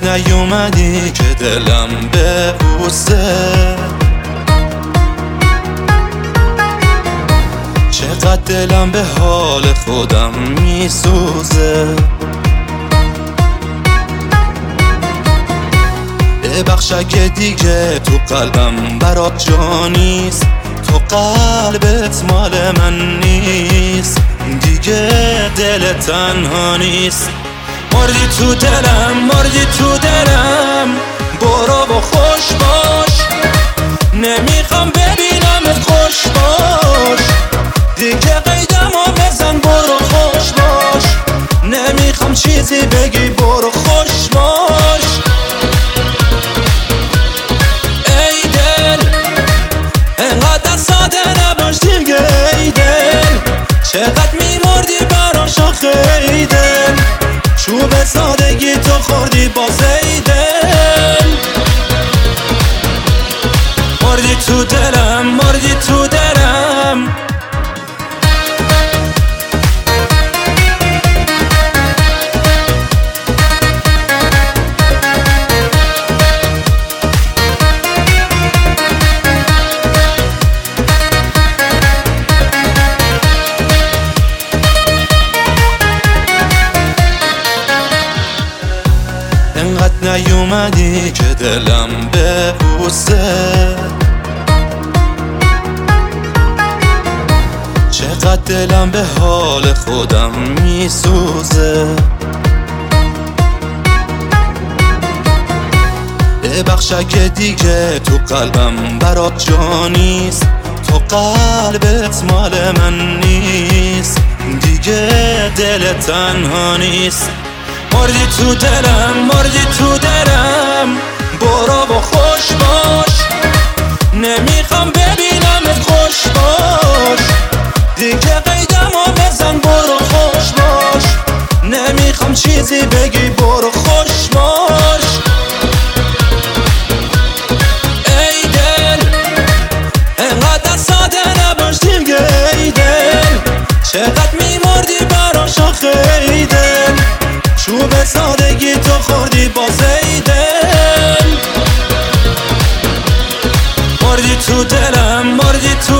نیومدی که دلم ببوسه، چقدر دلم به حال خودم میسوزه. ببخش اگه دیگه تو قلبم برات جا نیست، تو قلبت مال من نیست، دیگه دل تنها نیست. مردی تو دلم، مردی تو دلم، برو و خوش باش، نمیخوام ببینمت خوش باش، دیگه قیدمو بزن برو خوش باش، نمیخوام چیزی بگی برو خوش باش. ای دل انقدر ساده نباش دیگه، ای دل چقدر میمردی براش آخه، ای دل چوب سادگی تو خوردی باز، ای دل مردی تو دلم، مردی تو دلم. انقدر نیومدی که دلم ببوسه، چقدر دلم به حال خودم میسوزه. ببخش اگه دیگه تو قلبم برات جا نیست، تو قلبت مال من نیست، دیگه دل تنها نیست. مردی تو دلم، مردی تو دلم، برو و خوش باش، نمیخوام ببینمت خوش باش، دیگه قیدمو بزن برو خوش باش، نمیخوام چیزی بگی برو خوش باش. ای دل انقدر ساده نباش دیگه، ای دل چقدر میمردی براش آخه، ای دل چوب سادگی تو خوردی باز، ای دل مردی تو دلم، مردی تو